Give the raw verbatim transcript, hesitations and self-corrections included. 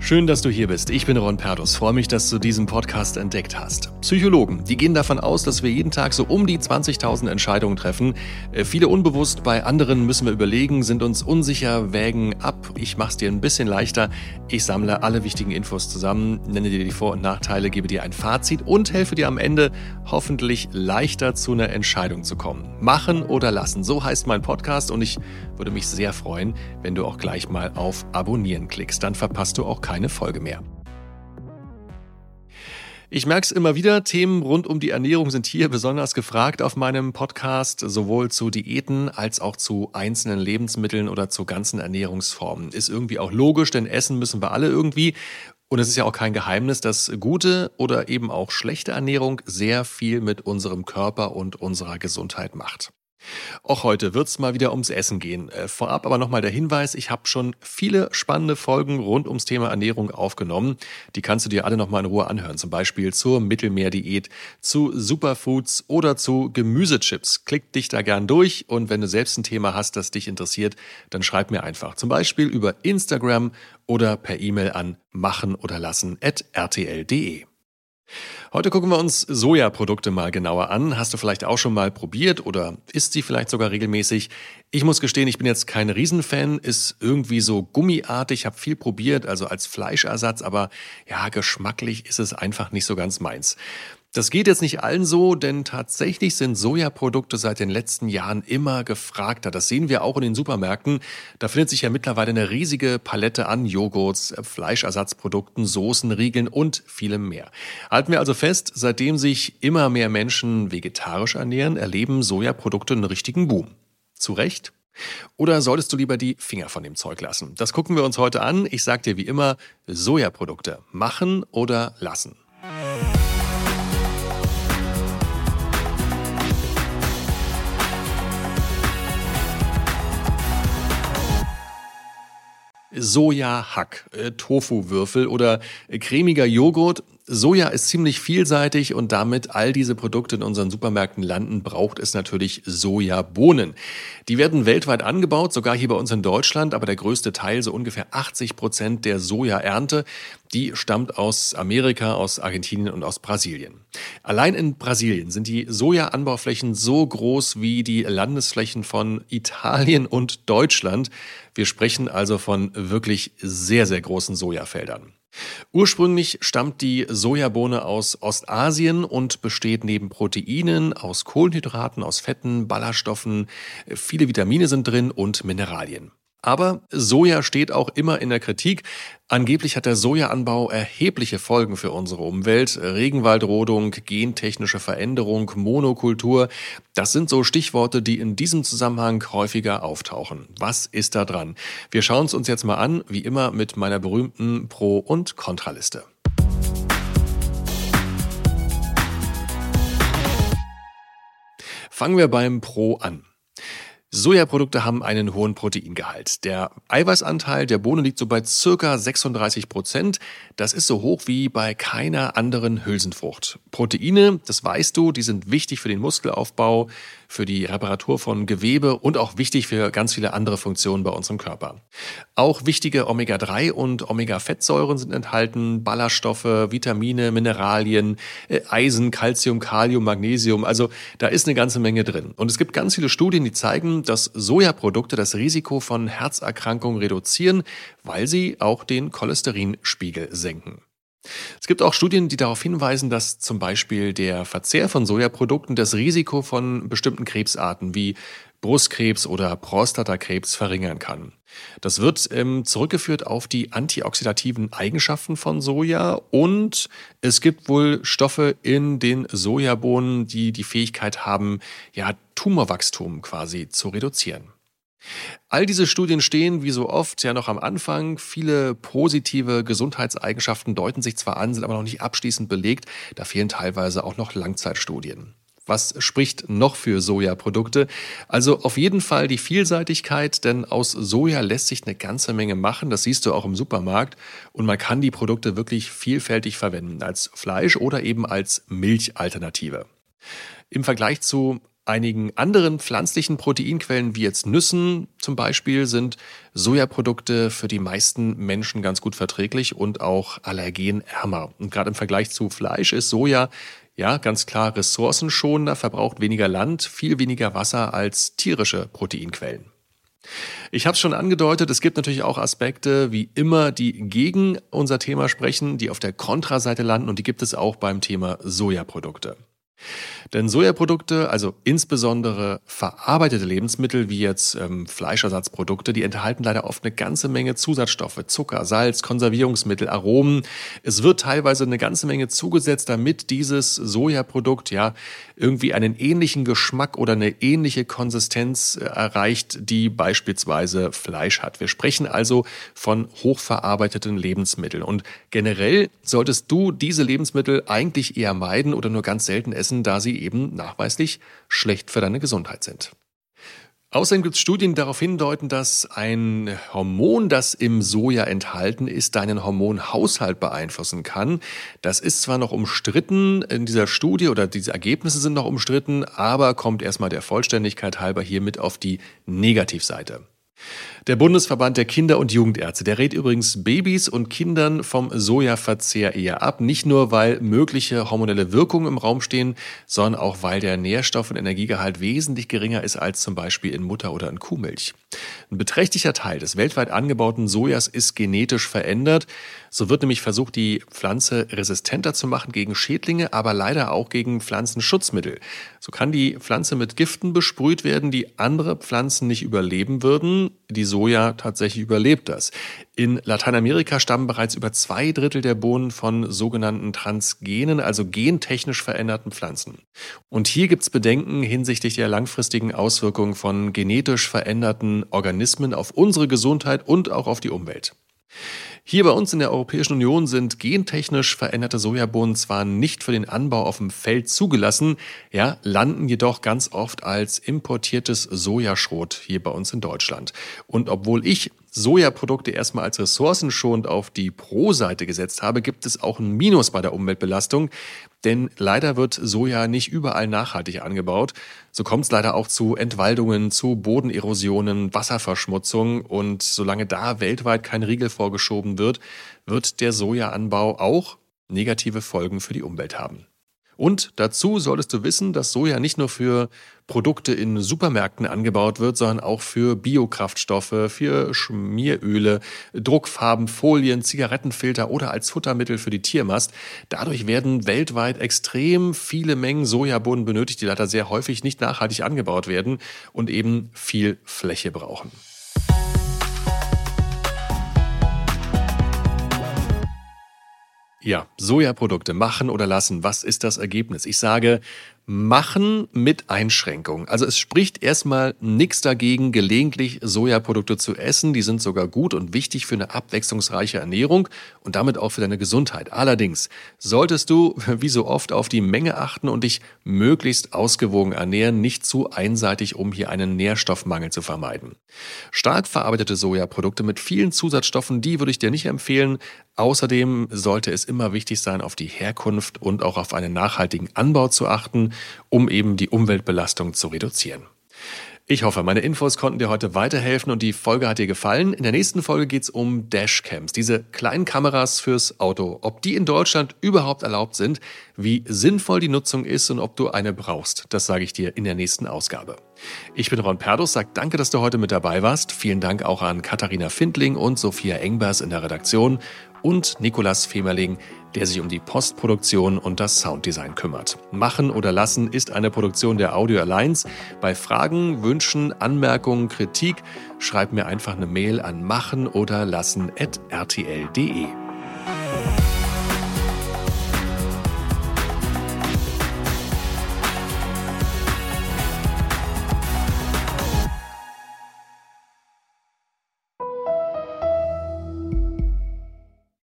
Schön, dass du hier bist. Ich bin Ron Perdus. Freue mich, dass du diesen Podcast entdeckt hast. Psychologen, die gehen davon aus, dass wir jeden Tag so um die zwanzigtausend Entscheidungen treffen. Äh, viele unbewusst, bei anderen müssen wir überlegen, sind uns unsicher, wägen ab. Ich mach's dir ein bisschen leichter. Ich sammle alle wichtigen Infos zusammen, nenne dir die Vor- und Nachteile, gebe dir ein Fazit und helfe dir am Ende hoffentlich leichter zu einer Entscheidung zu kommen. Machen oder lassen, so heißt mein Podcast und ich würde mich sehr freuen, wenn du auch gleich mal auf Abonnieren klickst. Dann verpasst du auch keine Folge mehr. Ich merke es immer wieder, Themen rund um die Ernährung sind hier besonders gefragt auf meinem Podcast, sowohl zu Diäten als auch zu einzelnen Lebensmitteln oder zu ganzen Ernährungsformen. Ist irgendwie auch logisch, denn essen müssen wir alle irgendwie. Und es ist ja auch kein Geheimnis, dass gute oder eben auch schlechte Ernährung sehr viel mit unserem Körper und unserer Gesundheit macht. Auch heute wird es mal wieder ums Essen gehen. Äh, vorab aber nochmal der Hinweis, ich habe schon viele spannende Folgen rund ums Thema Ernährung aufgenommen. Die kannst du dir alle nochmal in Ruhe anhören, zum Beispiel zur Mittelmeerdiät, zu Superfoods oder zu Gemüsechips. Klick dich da gern durch und wenn du selbst ein Thema hast, das dich interessiert, dann schreib mir einfach, zum Beispiel über Instagram oder per E-Mail an machen oder lassen at r t l punkt d e. Heute gucken wir uns Sojaprodukte mal genauer an. Hast du vielleicht auch schon mal probiert oder isst sie vielleicht sogar regelmäßig? Ich muss gestehen, ich bin jetzt kein Riesenfan, ist irgendwie so gummiartig, habe viel probiert, also als Fleischersatz, aber ja, geschmacklich ist es einfach nicht so ganz meins. Das geht jetzt nicht allen so, denn tatsächlich sind Sojaprodukte seit den letzten Jahren immer gefragter. Das sehen wir auch in den Supermärkten. Da findet sich ja mittlerweile eine riesige Palette an Joghurts, Fleischersatzprodukten, Soßen, Riegeln und vielem mehr. Halten wir also fest, seitdem sich immer mehr Menschen vegetarisch ernähren, erleben Sojaprodukte einen richtigen Boom. Zu Recht? Oder solltest du lieber die Finger von dem Zeug lassen? Das gucken wir uns heute an. Ich sag dir wie immer, Sojaprodukte machen oder lassen. Sojahack, äh, Tofuwürfel oder äh, cremiger Joghurt. Soja ist ziemlich vielseitig und damit all diese Produkte in unseren Supermärkten landen, braucht es natürlich Sojabohnen. Die werden weltweit angebaut, sogar hier bei uns in Deutschland, aber der größte Teil, so ungefähr achtzig Prozent der Sojaernte, die stammt aus Amerika, aus Argentinien und aus Brasilien. Allein in Brasilien sind die Sojaanbauflächen so groß wie die Landesflächen von Italien und Deutschland. Wir sprechen also von wirklich sehr, sehr großen Sojafeldern. Ursprünglich stammt die Sojabohne aus Ostasien und besteht neben Proteinen aus Kohlenhydraten, aus Fetten, Ballaststoffen, viele Vitamine sind drin und Mineralien. Aber Soja steht auch immer in der Kritik. Angeblich hat der Sojaanbau erhebliche Folgen für unsere Umwelt. Regenwaldrodung, gentechnische Veränderung, Monokultur. Das sind so Stichworte, die in diesem Zusammenhang häufiger auftauchen. Was ist da dran? Wir schauen es uns jetzt mal an, wie immer mit meiner berühmten Pro- und Kontraliste. Fangen wir beim Pro an. Sojaprodukte haben einen hohen Proteingehalt. Der Eiweißanteil der Bohne liegt so bei ca. sechsunddreißig Prozent. Das ist so hoch wie bei keiner anderen Hülsenfrucht. Proteine, das weißt du, die sind wichtig für den Muskelaufbau, für die Reparatur von Gewebe und auch wichtig für ganz viele andere Funktionen bei unserem Körper. Auch wichtige Omega drei und Omega-Fettsäuren sind enthalten, Ballaststoffe, Vitamine, Mineralien, Eisen, Calcium, Kalium, Magnesium. Also da ist eine ganze Menge drin. Und es gibt ganz viele Studien, die zeigen, dass Sojaprodukte das Risiko von Herzerkrankungen reduzieren, weil sie auch den Cholesterinspiegel senken. Es gibt auch Studien, die darauf hinweisen, dass zum Beispiel der Verzehr von Sojaprodukten das Risiko von bestimmten Krebsarten wie Brustkrebs oder Prostatakrebs verringern kann. Das wird ähm, zurückgeführt auf die antioxidativen Eigenschaften von Soja und es gibt wohl Stoffe in den Sojabohnen, die die Fähigkeit haben, ja, Tumorwachstum quasi zu reduzieren. All diese Studien stehen, wie so oft, ja noch am Anfang. Viele positive Gesundheitseigenschaften deuten sich zwar an, sind aber noch nicht abschließend belegt. Da fehlen teilweise auch noch Langzeitstudien. Was spricht noch für Sojaprodukte? Also auf jeden Fall die Vielseitigkeit, denn aus Soja lässt sich eine ganze Menge machen. Das siehst du auch im Supermarkt. Und man kann die Produkte wirklich vielfältig verwenden, als Fleisch oder eben als Milchalternative. Im Vergleich zu einigen anderen pflanzlichen Proteinquellen wie jetzt Nüssen zum Beispiel sind Sojaprodukte für die meisten Menschen ganz gut verträglich und auch allergenärmer. Und gerade im Vergleich zu Fleisch ist Soja ja ganz klar ressourcenschonender, verbraucht weniger Land, viel weniger Wasser als tierische Proteinquellen. Ich habe es schon angedeutet, es gibt natürlich auch Aspekte, wie immer, die gegen unser Thema sprechen, die auf der Kontraseite landen, und die gibt es auch beim Thema Sojaprodukte. Denn Sojaprodukte, also insbesondere verarbeitete Lebensmittel wie jetzt ähm, Fleischersatzprodukte, die enthalten leider oft eine ganze Menge Zusatzstoffe, Zucker, Salz, Konservierungsmittel, Aromen. Es wird teilweise eine ganze Menge zugesetzt, damit dieses Sojaprodukt ja irgendwie einen ähnlichen Geschmack oder eine ähnliche Konsistenz äh, erreicht, die beispielsweise Fleisch hat. Wir sprechen also von hochverarbeiteten Lebensmitteln. Und generell solltest du diese Lebensmittel eigentlich eher meiden oder nur ganz selten essen, da sie eben nachweislich schlecht für deine Gesundheit sind. Außerdem gibt es Studien, die darauf hindeuten, dass ein Hormon, das im Soja enthalten ist, deinen Hormonhaushalt beeinflussen kann. Das ist zwar noch umstritten in dieser Studie oder diese Ergebnisse sind noch umstritten, aber kommt erstmal der Vollständigkeit halber hier mit auf die Negativseite. Der Bundesverband der Kinder- und Jugendärzte, der rät übrigens Babys und Kindern vom Sojaverzehr eher ab. Nicht nur, weil mögliche hormonelle Wirkungen im Raum stehen, sondern auch, weil der Nährstoff- und Energiegehalt wesentlich geringer ist als zum Beispiel in Mutter- oder in Kuhmilch. Ein beträchtlicher Teil des weltweit angebauten Sojas ist genetisch verändert. So wird nämlich versucht, die Pflanze resistenter zu machen gegen Schädlinge, aber leider auch gegen Pflanzenschutzmittel. So kann die Pflanze mit Giften besprüht werden, die andere Pflanzen nicht überleben würden. Die Soja tatsächlich überlebt das. In Lateinamerika stammen bereits über zwei Drittel der Bohnen von sogenannten Transgenen, also gentechnisch veränderten Pflanzen. Und hier gibt es Bedenken hinsichtlich der langfristigen Auswirkungen von genetisch veränderten Organismen auf unsere Gesundheit und auch auf die Umwelt. Hier bei uns in der Europäischen Union sind gentechnisch veränderte Sojabohnen zwar nicht für den Anbau auf dem Feld zugelassen, ja, landen jedoch ganz oft als importiertes Sojaschrot hier bei uns in Deutschland. Und obwohl ich Sojaprodukte erstmal als ressourcenschonend auf die Pro-Seite gesetzt habe, gibt es auch ein Minus bei der Umweltbelastung, denn leider wird Soja nicht überall nachhaltig angebaut. So kommt es leider auch zu Entwaldungen, zu Bodenerosionen, Wasserverschmutzung, und solange da weltweit kein Riegel vorgeschoben wird, wird der Sojaanbau auch negative Folgen für die Umwelt haben. Und dazu solltest du wissen, dass Soja nicht nur für Produkte in Supermärkten angebaut wird, sondern auch für Biokraftstoffe, für Schmieröle, Druckfarben, Folien, Zigarettenfilter oder als Futtermittel für die Tiermast. Dadurch werden weltweit extrem viele Mengen Sojabohnen benötigt, die leider sehr häufig nicht nachhaltig angebaut werden und eben viel Fläche brauchen. Ja, Sojaprodukte machen oder lassen. Was ist das Ergebnis? Ich sage, machen mit Einschränkung. Also es spricht erstmal nichts dagegen, gelegentlich Sojaprodukte zu essen. Die sind sogar gut und wichtig für eine abwechslungsreiche Ernährung und damit auch für deine Gesundheit. Allerdings solltest du, wie so oft, auf die Menge achten und dich möglichst ausgewogen ernähren, nicht zu einseitig, um hier einen Nährstoffmangel zu vermeiden. Stark verarbeitete Sojaprodukte mit vielen Zusatzstoffen, die würde ich dir nicht empfehlen. Außerdem sollte es immer wichtig sein, auf die Herkunft und auch auf einen nachhaltigen Anbau zu achten, um eben die Umweltbelastung zu reduzieren. Ich hoffe, meine Infos konnten dir heute weiterhelfen und die Folge hat dir gefallen. In der nächsten Folge geht es um Dashcams, diese kleinen Kameras fürs Auto. Ob die in Deutschland überhaupt erlaubt sind, wie sinnvoll die Nutzung ist und ob du eine brauchst, das sage ich dir in der nächsten Ausgabe. Ich bin Ron Perdus, sag danke, dass du heute mit dabei warst. Vielen Dank auch an Katharina Findling und Sophia Engbers in der Redaktion und Nikolas Femerling, der sich um die Postproduktion und das Sounddesign kümmert. Machen oder lassen ist eine Produktion der Audio Alliance. Bei Fragen, Wünschen, Anmerkungen, Kritik schreib mir einfach eine Mail an machen oder lassen at r t l punkt d e.